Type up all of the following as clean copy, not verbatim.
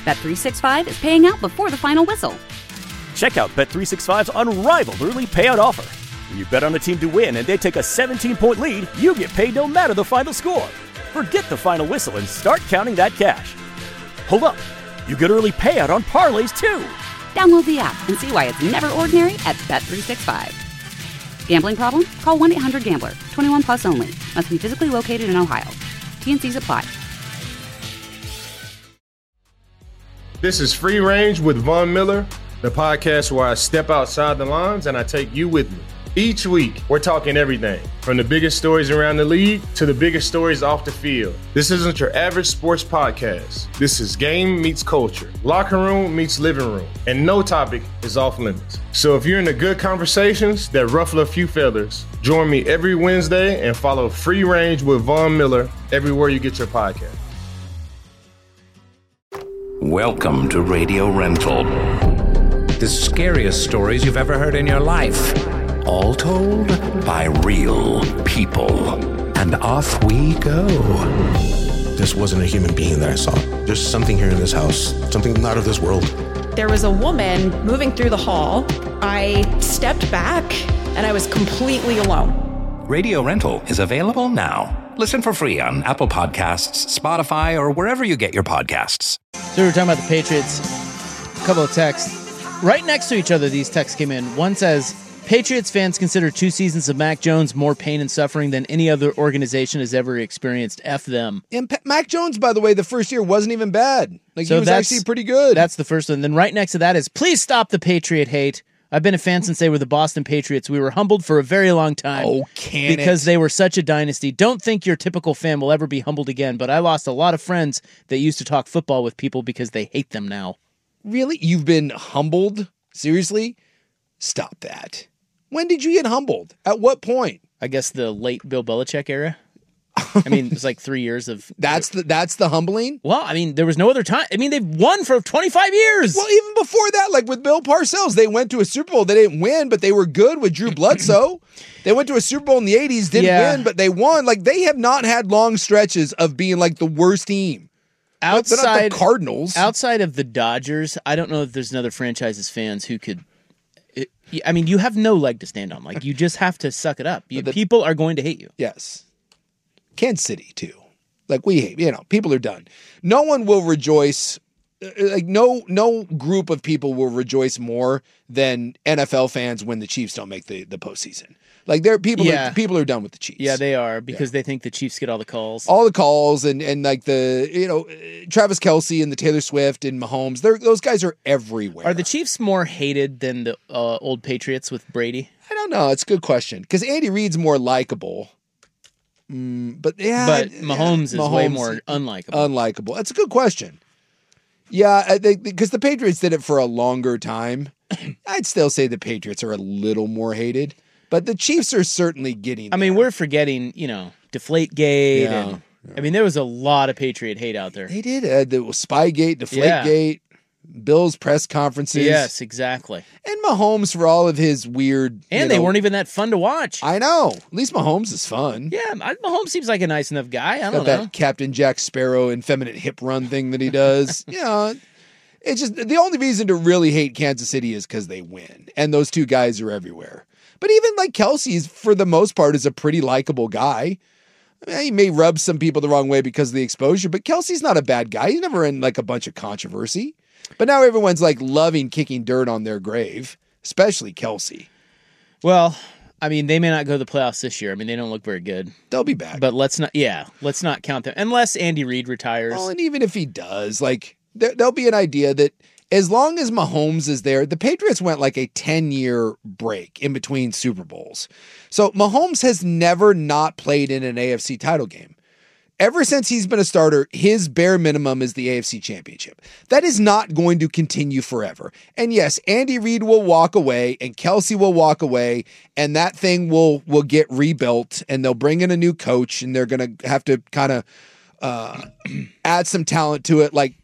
Bet365 is paying out before the final whistle. Check out Bet365's unrivaled early payout offer. When you bet on a team to win and they take a 17-point lead, you get paid no matter the final score. Forget the final whistle and start counting that cash. Hold up. You get early payout on parlays, too. Download the app and see why it's never ordinary at Bet365. Gambling problem? Call 1-800-GAMBLER. 21 plus only. Must be physically located in Ohio. T&Cs apply. This is Free Range with Von Miller, the podcast where I step outside the lines and I take you with me. Each week, we're talking everything from the biggest stories around the league to the biggest stories off the field. This isn't your average sports podcast. This is game meets culture, locker room meets living room, and no topic is off limits. So if you're into good conversations that ruffle a few feathers, join me every Wednesday and follow Free Range with Von Miller everywhere you get your podcast. Welcome to Radio Rental. The scariest stories you've ever heard in your life. All told by real people. And off we go. This wasn't a human being that I saw. There's something here in this house, something not of this world. There was a woman moving through the hall. I stepped back and I was completely alone. Radio Rental is available now. Listen for free on Apple Podcasts, Spotify, or wherever you get your podcasts. So we were talking about the Patriots. A couple of texts. Right next to each other, these texts came in. One says, Patriots fans consider 2 seasons of Mac Jones more pain and suffering than any other organization has ever experienced. F them. And Mac Jones, by the way, the first year wasn't even bad. He was actually pretty good. That's the first one. Then right next to that is, please stop the Patriot hate. I've been a fan since they were the Boston Patriots. We were humbled for a very long time. Oh, because they were such a dynasty. Don't think your typical fan will ever be humbled again, but I lost a lot of friends that used to talk football with people because they hate them now. Really? You've been humbled? Seriously? Stop that. When did you get humbled? At what point? I guess the late Bill Belichick era. I mean, it was like 3 years of... That's the humbling? Well, I mean, there was no other time. I mean, they've won for 25 years. Well, even before that, like with Bill Parcells, they went to a Super Bowl. They didn't win, but they were good with Drew Bledsoe. They went to a Super Bowl in the 80s, didn't win, but they won. Like, they have not had long stretches of being like the worst team. They're not the Cardinals. Outside of the Dodgers, I don't know if there's another franchise's fans who could... I mean, you have no leg to stand on. Like, you just have to suck it up. People are going to hate you. Yes. Kansas City, too. Like, we hate, people are done. No one will rejoice, like, no group of people will rejoice more than NFL fans when the Chiefs don't make the postseason. Like, people are done with the Chiefs. Yeah, they are, because they think the Chiefs get all the calls. All the calls, and like the, Travis Kelce and the Taylor Swift and Mahomes, those guys are everywhere. Are the Chiefs more hated than the old Patriots with Brady? I don't know. It's a good question, because Andy Reid's more likable. But Mahomes is way more unlikable. That's a good question. Yeah, because the Patriots did it for a longer time. I'd still say the Patriots are a little more hated, but the Chiefs are certainly getting there. I mean, we're forgetting, Deflategate. Yeah. I mean, there was a lot of Patriot hate out there. They did. There was Spygate, Deflategate, Bill's press conferences. Yes, exactly. And Mahomes for all of his weird... And they weren't even that fun to watch. I know. At least Mahomes is fun. Yeah, Mahomes seems like a nice enough guy. I don't know. That Captain Jack Sparrow effeminate hip run thing that he does. It's just... The only reason to really hate Kansas City is because they win. And those two guys are everywhere. But even like Kelce's, for the most part, is a pretty likable guy. I mean, he may rub some people the wrong way because of the exposure, but Kelce's not a bad guy. He's never in like a bunch of controversy. But now everyone's like loving kicking dirt on their grave, especially Kelce. Well, I mean, they may not go to the playoffs this year. I mean, they don't look very good. They'll be back. But let's not count them. Unless Andy Reid retires. Well, and even if he does, like, there'll be an idea that as long as Mahomes is there, the Patriots went like a 10-year break in between Super Bowls. So Mahomes has never not played in an AFC title game. Ever since he's been a starter, his bare minimum is the AFC Championship. That is not going to continue forever. And yes, Andy Reid will walk away and Kelce will walk away and that thing will get rebuilt and they'll bring in a new coach and they're going to have to kind of add some talent to it. Like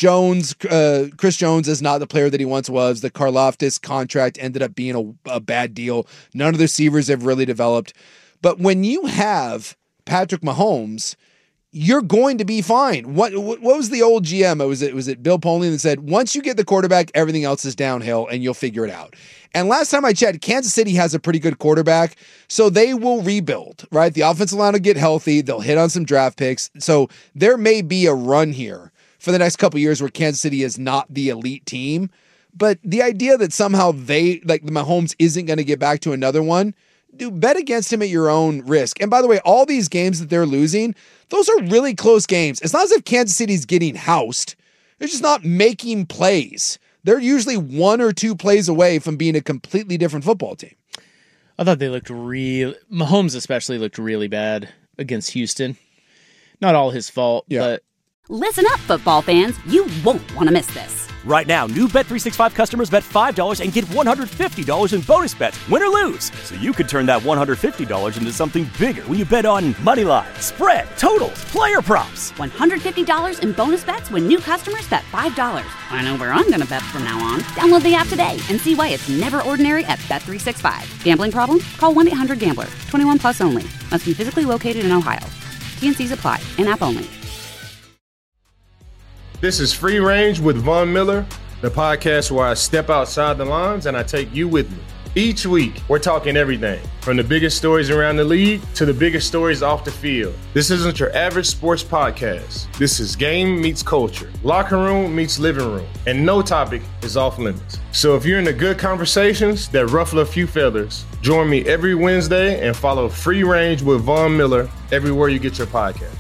Chris Jones is not the player that he once was. The Karlaftis contract ended up being a bad deal. None of the receivers have really developed. But when you have Patrick Mahomes, you're going to be fine. What was the old GM? Was it Bill Polian that said, once you get the quarterback, everything else is downhill and you'll figure it out. And last time I checked, Kansas City has a pretty good quarterback, so they will rebuild, right? The offensive line will get healthy. They'll hit on some draft picks. So there may be a run here for the next couple of years where Kansas City is not the elite team. But the idea that somehow the Mahomes isn't going to get back to another one, dude, bet against him at your own risk. And by the way, all these games that they're losing, those are really close games. It's not as if Kansas City's getting housed. They're just not making plays. They're usually 1 or 2 plays away from being a completely different football team. I thought they looked Mahomes especially looked really bad against Houston. Not all his fault, but... Listen up, football fans. You won't want to miss this. Right now, new Bet365 customers bet $5 and get $150 in bonus bets, win or lose. So you could turn that $150 into something bigger when you bet on money line, spread, totals, player props. $150 in bonus bets when new customers bet $5. I know where I'm going to bet from now on. Download the app today and see why it's never ordinary at Bet365. Gambling problem? Call 1-800-GAMBLER. 21 plus only. Must be physically located in Ohio. T&Cs apply. In-app only. This is Free Range with Von Miller, the podcast where I step outside the lines and I take you with me. Each week, we're talking everything from the biggest stories around the league to the biggest stories off the field. This isn't your average sports podcast. This is game meets culture, locker room meets living room, and no topic is off limits. So if you're into good conversations that ruffle a few feathers, join me every Wednesday and follow Free Range with Von Miller everywhere you get your podcast.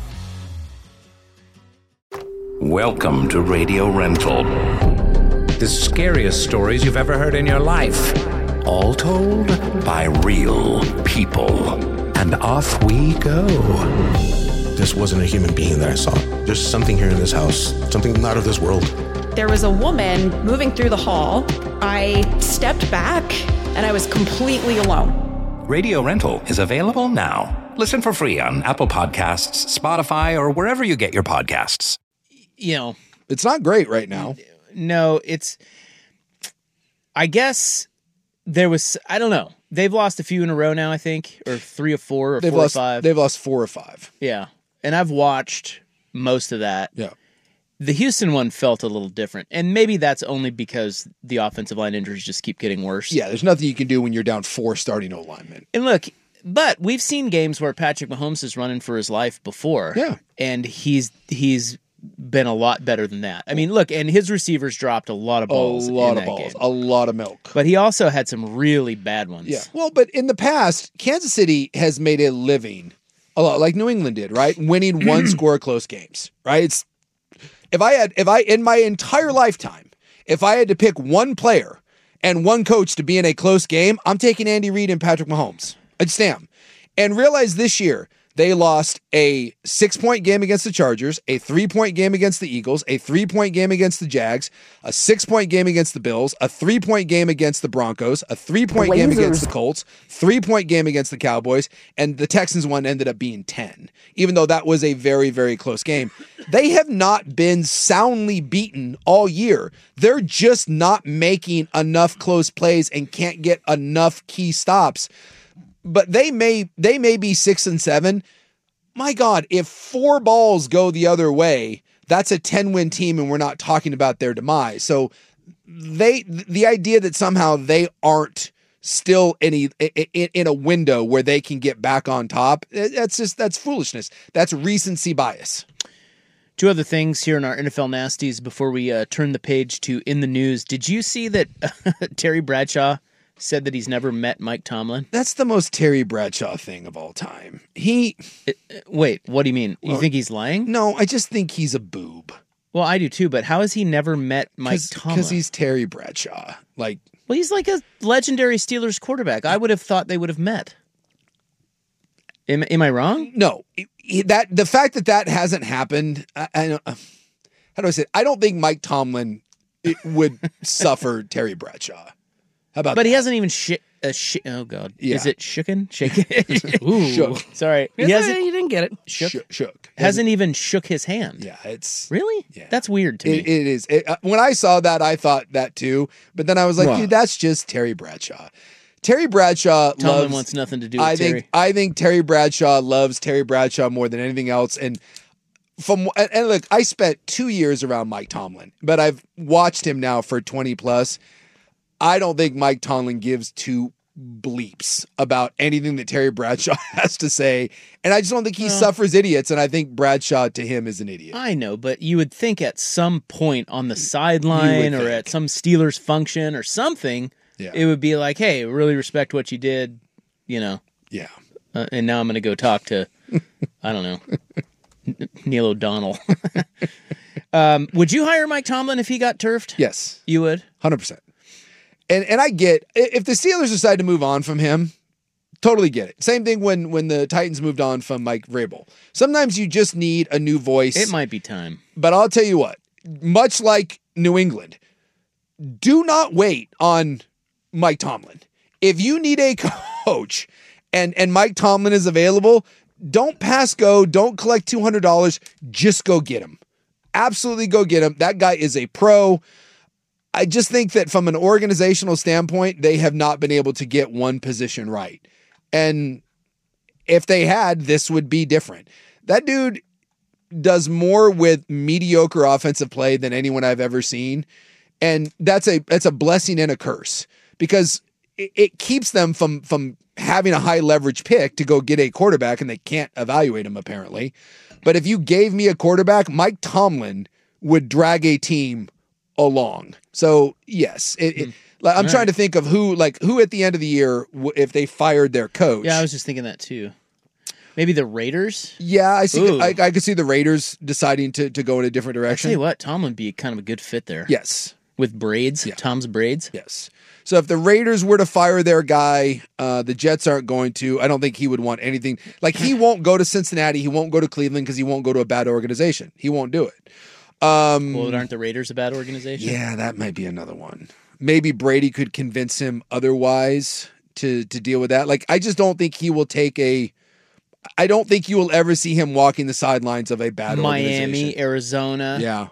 Welcome to Radio Rental. The scariest stories you've ever heard in your life. All told by real people. And off we go. This wasn't a human being that I saw. There's something here in this house, something not of this world. There was a woman moving through the hall. I stepped back and I was completely alone. Radio Rental is available now. Listen for free on Apple Podcasts, Spotify, or wherever you get your podcasts. You know, it's not great right now. No, I guess there was, I don't know. They've lost a few in a row now, I think, or 3 or 4 or 4 or 5. They've lost 4 or 5. Yeah. And I've watched most of that. Yeah. The Houston one felt a little different. And maybe that's only because the offensive line injuries just keep getting worse. Yeah, there's nothing you can do when you're down 4 starting O-linemen. And look, but we've seen games where Patrick Mahomes is running for his life before. Yeah. And he's been a lot better than that. I mean, look, and his receivers dropped a lot of balls. A lot of milk. But he also had some really bad ones. Yeah. Well, but in the past, Kansas City has made a living, a lot like New England did, right? Winning one score close games, right? If I in my entire lifetime, if I had to pick one player and one coach to be in a close game, I'm taking Andy Reid and Patrick Mahomes. I just am. And realize this year, they lost a 6-point game against the Chargers, a 3-point game against the Eagles, a 3-point game against the Jags, a 6-point game against the Bills, a 3-point game against the Broncos, a 3-point game against the Colts, 3-point game against the Cowboys, and the Texans one ended up being 10, even though that was a very, very close game. They have not been soundly beaten all year. They're just not making enough close plays and can't get enough key stops. But they may be 6-7. My God, if 4 balls go the other way, that's a 10-win team, and we're not talking about their demise. So the idea that somehow they aren't still in a window where they can get back on top, that's foolishness. That's recency bias. 2 other things here in our NFL Nasties before we turn the page to In the News. Did you see that Terry Bradshaw said that he's never met Mike Tomlin? That's the most Terry Bradshaw thing of all time. Wait, what do you mean? You think he's lying? No, I just think he's a boob. Well, I do too, but how has he never met Mike Tomlin? Because he's Terry Bradshaw. Well, he's like a legendary Steelers quarterback. I would have thought they would have met. Am I wrong? No. The fact that hasn't happened, how do I say it? I don't think Mike Tomlin would suffer Terry Bradshaw. How about But that? he hasn't even oh God. Yeah. Is it shooken? Shaken? Ooh. Shook. Sorry. You didn't get it. Shook. Hasn't even shook his hand. Yeah, it's... Really? Yeah. That's weird to me. It is. When I saw that, I thought that too. But then I was like, dude, that's just Terry Bradshaw. Terry Bradshaw Tomlin wants nothing to do with Terry. I think Terry Bradshaw loves Terry Bradshaw more than anything else. And and look, I spent 2 years around Mike Tomlin, but I've watched him now for 20 plus. I don't think Mike Tomlin gives two bleeps about anything that Terry Bradshaw has to say. And I just don't think he suffers idiots. And I think Bradshaw to him is an idiot. I know, but you would think at some point on the sideline or at some Steelers function or something, it would be like, hey, really respect what you did, you know. Yeah. And now I'm going to go talk to, I don't know, Neil O'Donnell. Would you hire Mike Tomlin if he got turfed? Yes. You would? 100%. And I get, if the Steelers decide to move on from him, totally get it. Same thing when the Titans moved on from Mike Vrabel. Sometimes you just need a new voice. It might be time. But I'll tell you what, much like New England, do not wait on Mike Tomlin. If you need a coach and Mike Tomlin is available, don't pass go, don't collect $200, just go get him. Absolutely go get him. That guy is a pro. I just think that from an organizational standpoint, they have not been able to get one position right. And if they had, this would be different. That dude does more with mediocre offensive play than anyone I've ever seen. And that's a blessing and a curse because it keeps them from having a high leverage pick to go get a quarterback, and they can't evaluate him apparently. But if you gave me a quarterback, Mike Tomlin would drag a team along. So yes, I'm trying to think of who at the end of the year, if they fired their coach. Yeah, I was just thinking that too. Maybe the Raiders? Yeah, I see. I could see the Raiders deciding to go in a different direction. I'll tell you what, Tomlin would be kind of a good fit there. Yes. With braids, Tom's braids. Yes. So if the Raiders were to fire their guy, the Jets aren't going to. I don't think he would want anything. Like, he won't go to Cincinnati. He won't go to Cleveland because he won't go to a bad organization. He won't do it. Well, aren't the Raiders a bad organization? Yeah, that might be another one. Maybe Brady could convince him otherwise to deal with that. Like, I just don't think he will take I don't think you will ever see him walking the sidelines of a bad organization. Miami, Arizona. Yeah.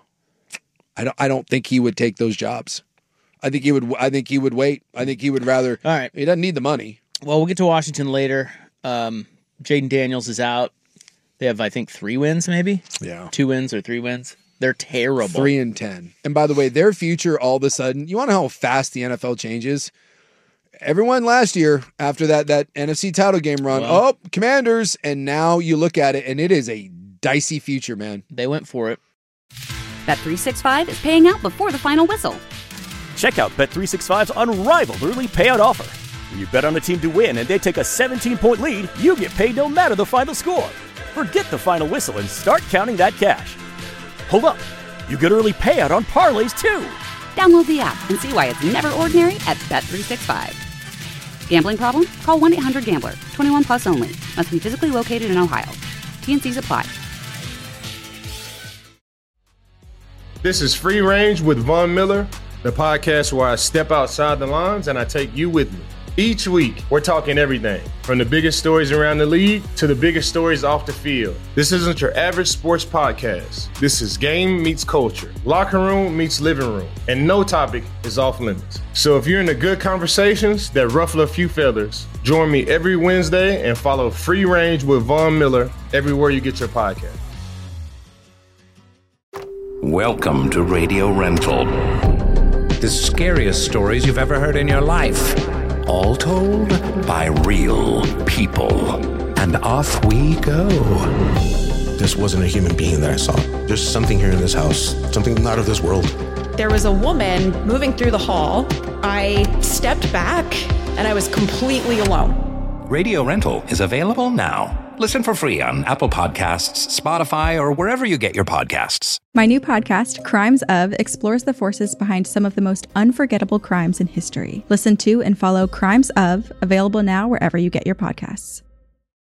I don't think he would take those jobs. I think he would wait. I think he would rather. All right. He doesn't need the money. Well, we'll get to Washington later. Jaden Daniels is out. They have, I think, 3 wins maybe? Yeah. 2 wins or 3 wins. They're terrible. 3-10. And by the way, their future all of a sudden, you want to know how fast the NFL changes? Everyone last year, after that NFC title game run, Commanders, and now you look at it, and it is a dicey future, man. They went for it. Bet365 is paying out before the final whistle. Check out Bet365's unrivaled early payout offer. When you bet on a team to win and they take a 17-point lead, you get paid no matter the final score. Forget the final whistle and start counting that cash. Hold up. You get early payout on parlays, too. Download the app and see why it's never ordinary at Bet365. Gambling problem? Call 1-800-GAMBLER. 21 plus only. Must be physically located in Ohio. T&Cs apply. This is Free Range with Von Miller, the podcast where I step outside the lines and I take you with me. Each week, we're talking everything from the biggest stories around the league to the biggest stories off the field. This isn't your average sports podcast. This is game meets culture, locker room meets living room, and no topic is off limits. So if you're into good conversations that ruffle a few feathers, join me every Wednesday and follow Free Range with Von Miller everywhere you get your podcast. Welcome to Radio Rental. The scariest stories you've ever heard in your life. All told by real people. And off we go. This wasn't a human being that I saw. There's something here in this house, something not of this world. There was a woman moving through the hall. I stepped back and I was completely alone. Radio Rental is available now. Listen for free on Apple Podcasts, Spotify, or wherever you get your podcasts. My new podcast, Crimes Of, explores the forces behind some of the most unforgettable crimes in history. Listen to and follow Crimes Of, available now wherever you get your podcasts.